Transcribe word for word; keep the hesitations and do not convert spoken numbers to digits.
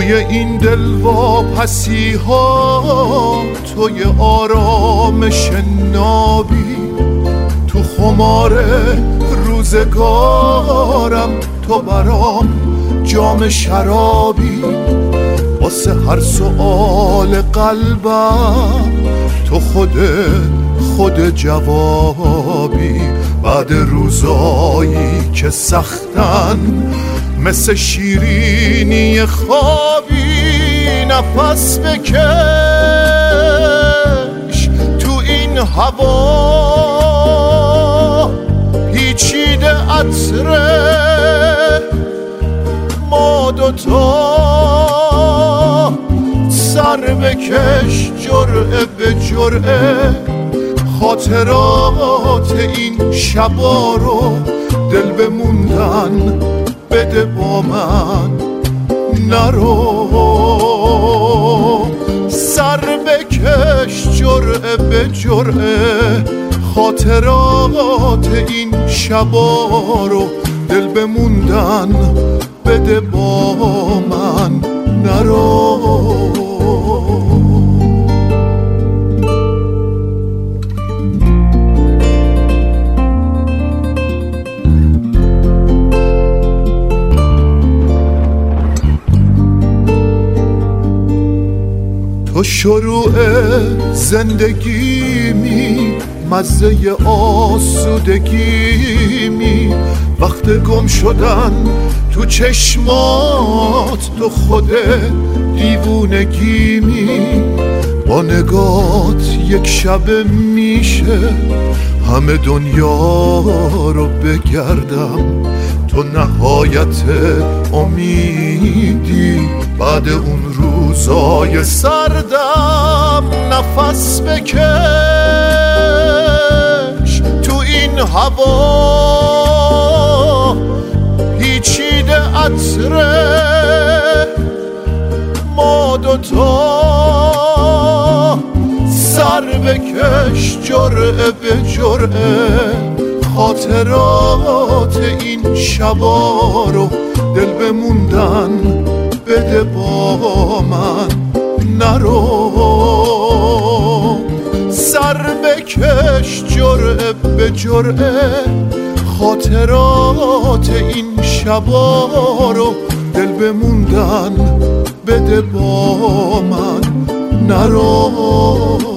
توی این دلواپسی ها، توی آرامش نابی، تو خمار روزگارم تو برام جام شرابی. واسه هر سؤال قلبم تو خود خود جوابی. بعد روزایی که سختن مثل شیرینی خوابی، نفس بکش تو این هوا، پیچیده عطره ما دوتا. سر بکش جرعه به جرعه، خاطرات این شبا رو دل بموندن بده با من نرو. سر بکش جرعه به جرعه، خاطرات این شبا رو دل بموندن بده با من نرو. تو شروع زندگی می، مزه آسودگی می، وقت گم شدن تو چشمات تو خود دیوونگی می. با نگات یک شب میشه همه دنیا رو بگردم، تو نهایت امیدی بعد اون روزای سردم. نفس بکش تو این هوا، پیچیده عطره ما دوتا. سر بکش جرعه به جرعه، خاطرات این شبا رو دل بموندن بده با من نرو. سر بکش جرعه به جرعه، خاطرات این شبا رو دل بموندن بده با من نرو.